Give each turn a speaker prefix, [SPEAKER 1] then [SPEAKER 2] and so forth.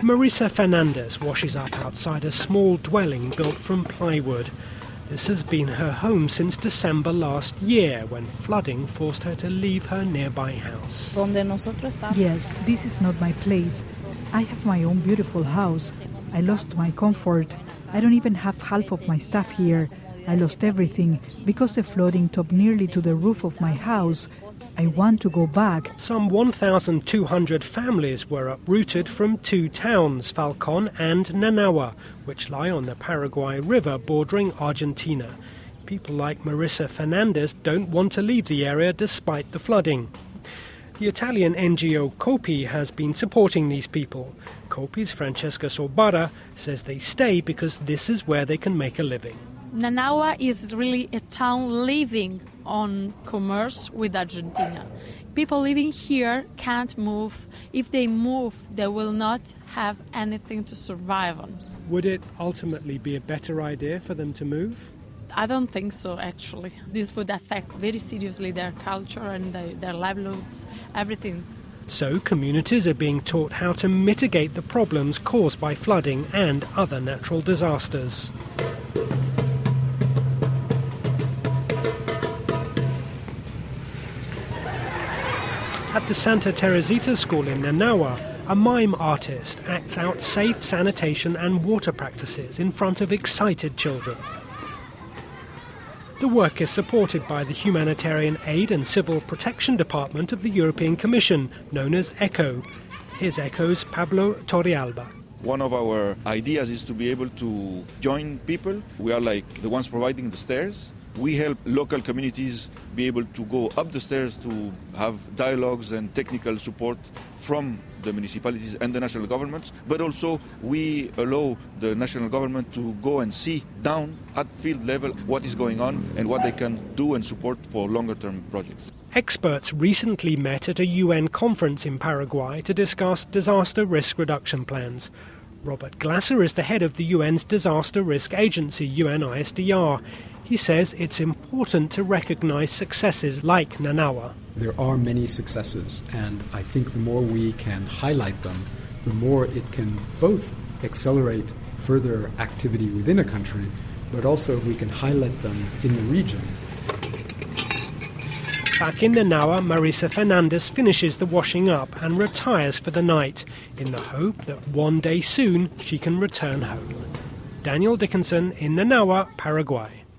[SPEAKER 1] Marisa Fernandez washes up outside a small dwelling built from plywood. This has been her home since December last year, when flooding forced her to leave her nearby house.
[SPEAKER 2] Yes, this is not my place. I have my own beautiful house. I lost my comfort. I don't even have half of my stuff here. I lost everything because the flooding topped nearly to the roof of my house. I want to go back.
[SPEAKER 1] Some 1,200 families were uprooted from two towns, Falcón and Nanaua, which lie on the Paraguay River bordering Argentina. People like Marisa Fernandez don't want to leave the area despite the flooding. The Italian NGO COPI has been supporting these people. COPI's Francesca Sobara says they stay because this is where they can make a living.
[SPEAKER 3] Nanaua is really a town living on commerce with Argentina. People living here can't move. If they move, they will not have anything to survive on.
[SPEAKER 1] Would it ultimately be a better idea for them to move?
[SPEAKER 3] I don't think so, actually. This would affect very seriously their culture and their livelihoods, everything.
[SPEAKER 1] So communities are being taught how to mitigate the problems caused by flooding and other natural disasters. At the Santa Teresita School in Nanaua, a mime artist acts out safe sanitation and water practices in front of excited children. The work is supported by the Humanitarian Aid and Civil Protection Department of the European Commission, known as ECHO. Here's ECHO's Pablo Torrealba.
[SPEAKER 4] One of our ideas is to be able to join people. We are like the ones providing the stairs. We help local communities be able to go up the stairs to have dialogues and technical support from the municipalities and the national governments, but also we allow the national government to go and see down at field level what is going on and what they can do and support for longer-term projects.
[SPEAKER 1] Experts recently met at a UN conference in Paraguay to discuss disaster risk reduction plans. Robert Glasser is the head of the UN's Disaster Risk Agency, UNISDR. He says it's important to recognize successes like Nanaua.
[SPEAKER 5] There are many successes, and I think the more we can highlight them, the more it can both accelerate further activity within a country, but also we can highlight them in the region.
[SPEAKER 1] Back in Nanaua, Marisa Fernandez finishes the washing up and retires for the night, in the hope that one day soon she can return home. Daniel Dickinson in Nanaua, Paraguay.